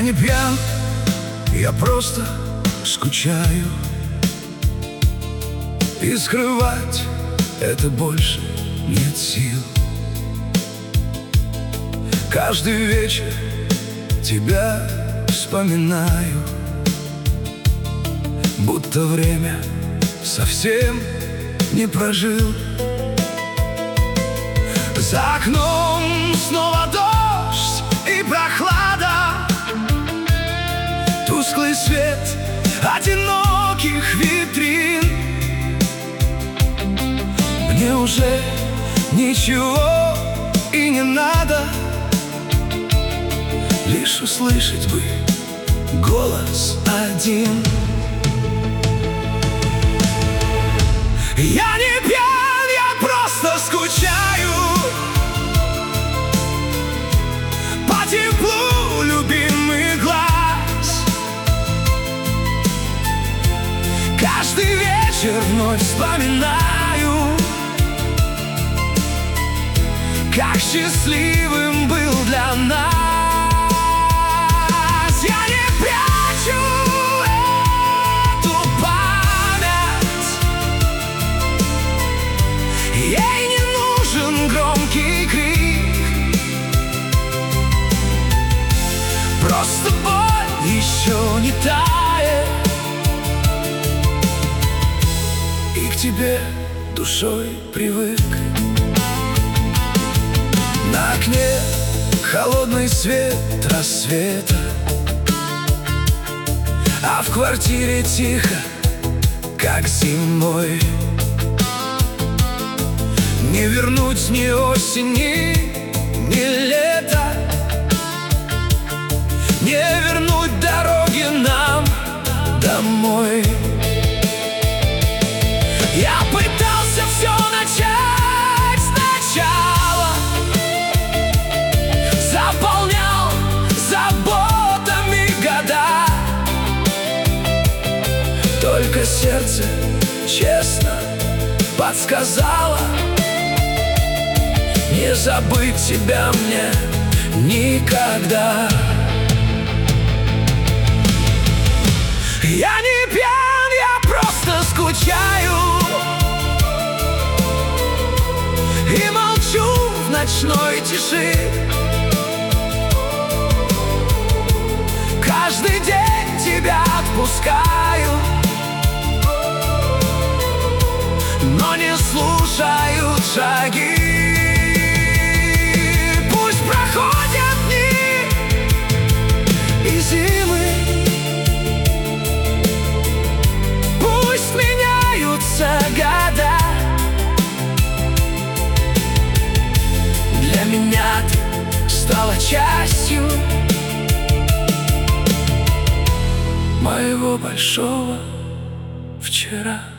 не пьян, я просто скучаю, и скрывать это больше нет сил. Каждый вечер тебя вспоминаю, будто время совсем не прожил. За окном снова дождь и прохлада, тусклый свет одиноких витрин. Мне уже ничего и не надо, лишь услышать бы голос один. Я не пьян, я просто скучаю по теплу любимых глаз. Каждый вечер вновь вспоминаю, как счастливым был для нас. Я не прячу эту память, ей не нужен громкий крик, просто боль еще не тает, и к тебе душой привык. На окне холодный свет рассвета, а в квартире тихо, как зимой. Не вернуть ни осени, ни лета, не вернуть дороги нам домой. Я пытался все начать сначала, заполнял заботами года, только сердце честно подсказало: не забыть тебя мне никогда. Я не пьян, я просто скучаю и молчу в ночной тиши. Каждый день тебя отпускаю, но не слушают шаги. Пусть проходят дни и зимы, пусть меняются года, для меня ты стала частью моего большого вчера.